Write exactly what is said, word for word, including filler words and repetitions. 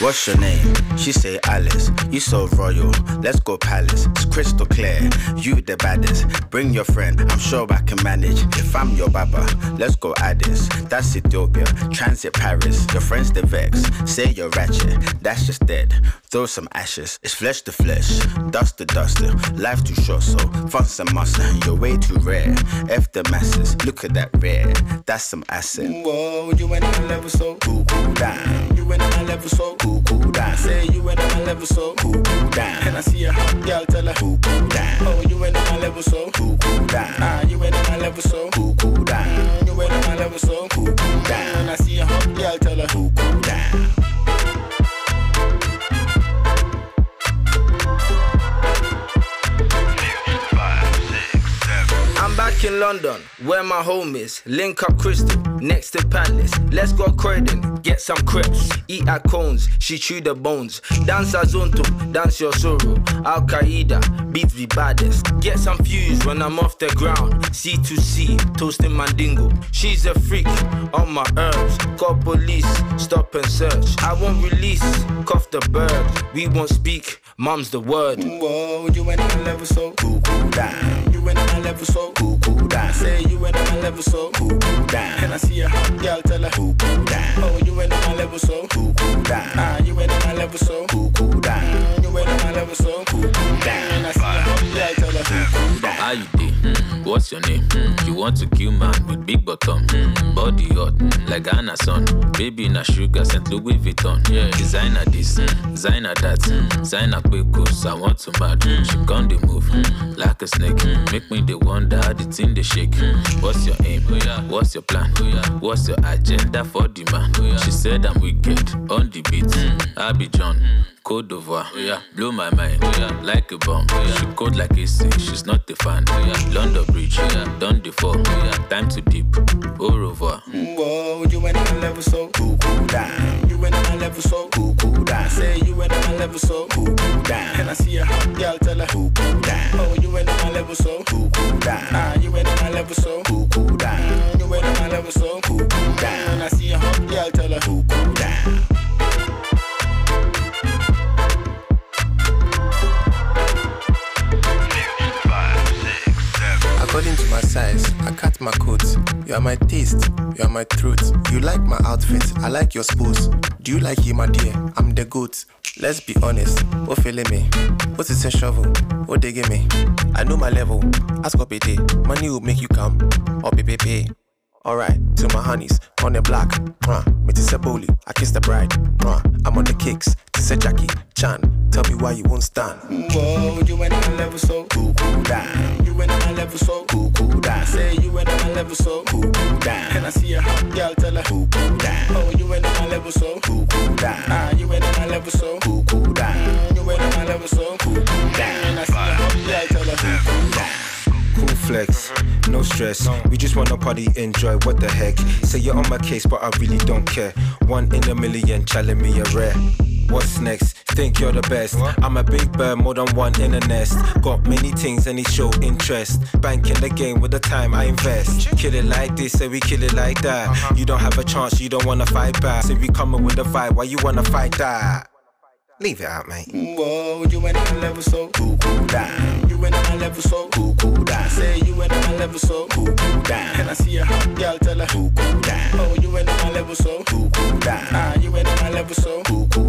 What's your name? She say Alice. You so royal. Let's go palace. It's crystal clear. You the baddest. Bring your friend. I'm sure I can manage. If I'm your baba, let's go Addis. That's Ethiopia. Transit Paris. Your friends the vex. Say you're ratchet. That's just dead. Throw some ashes. It's flesh to flesh. Dust to dust. Life too short, so fun some muscle. You're way too rare. F the masses. Look at that rare. That's some acid. Whoa, you ain't on my level, so cool, cool down. You ain't on my level, so cool, cool down. Say you ain't on my level, so cool, cool down. Can I see a hot girl, tell her cool, cool down. Oh, you ain't on my level, so cool, cool down. Ah, you ain't on my level, so cool, cool down. You ain't on my level, so cool, cool down. Can I see a hot girl, tell her cool, cool down. Back in London, where my home is. Link up Crystal, next to Palace. Let's go Croydon, get some crepes. Eat at cones, she chew the bones. Dance Azonto, dance your sorrow. Al Qaeda, beats the baddest. Get some fuse when I'm off the ground. C to C, toasting Mandingo. She's a freak, on my herbs. Call police, stop and search. I won't release, cuff the bird. We won't speak, mom's the word. Whoa, you ain't on my level, so cool, cool down. You ain't on my level, so cool, cool down. Say you ain't on my level, so cool, cool down. And I see a hot girl, tell her cool, cool down. Oh, you ain't on my level, so cool, cool down. Ah, you ain't on my level, so cool, cool down. You ain't on my level, so cool, cool down. And I see a hot girl, tell her cool, cool down. How you dey? Mm. What's your name? Mm. You want to kill man with big bottom, mm. Body hot, mm. like Anna son. Baby na sugar, Saint Louis Vuitton. Yeah. Designer this, mm. designer that, mm. designer quick goes. I want to mad. Mm. She gon' dey move mm. like a snake. Mm. Make me dey wonder how the thing dey shake. Mm. What's your aim? Oh, yeah. What's your plan? Oh, yeah. What's your agenda for the man? Oh, yeah. She said I'm wicked on the beat. Mm. I be John. Mm. Côte d'Ivoire, oh, yeah. Blow my mind, oh, yeah. like a bomb. Oh, yeah. She cold like A C, she's not a fan. Oh, yeah. London Bridge, oh, yeah. done the fall. Oh, yeah. Time to dip, au revoir. Whoa, you ain't on my level, so cool, cool down. You ain't on my level, so cool, cool down. Say you ain't on my level, so cool, cool down. And I see a hot girl, tell her cool, cool down. Oh, you ain't on my level, so cool, cool down. Ah, you ain't on my level, so cool, cool down. You ain't on my level, so cool, cool down. And I see a hot girl, tell her cool, cool down. According to my size, I cut my coat. You are my taste, you are my throat. You like my outfit, I like your spose. Do you like him, my dear? I'm the goat. Let's be honest, what feeling me? What is a shovel? What they give me? I know my level. Ask up a day. Money will make you come. Or pay, pay, pay. Alright, to my honeys, on the block. Uh, me to say bully, I kiss the bride. Uh, I'm on the kicks, to say Jackie Chan. Tell me why you won't stand. Whoa, you ain't on my level, so cool, cool down. You ain't on my level, so cool, cool down. Say you ain't on my level, so cool, cool down. Can I see a hot girl, tell her cool, cool down. Oh, you ain't on my level, so cool, cool down. Ah, you ain't on my level, so cool, cool down. You ain't on my level, so cool, cool down. Can I see a hot girl, tell her cool, cool down. Cool flex, no stress. We just wanna party, enjoy. What the heck? Say you're on my case, but I really don't care. One in a million, challenge me a rare. What's next? Think you're the best. I'm a big bird, more than one in a nest. Got many things and it show interest. Bank in the game with the time I invest. Kill it like this, say we kill it like that. You don't have a chance, you don't wanna fight back. Say we coming with the vibe, why you wanna fight that? Leave it out, mate. Whoa, you ain't on my level, so cool, cool down. You ain't on my level, so cool, cool down. Say you ain't on my level, so cool, cool down. And I see a hot girl, tell her cool, cool down. Oh, you ain't on my level, so cool, cool down. Ah, you ain't on my level, so cool, cool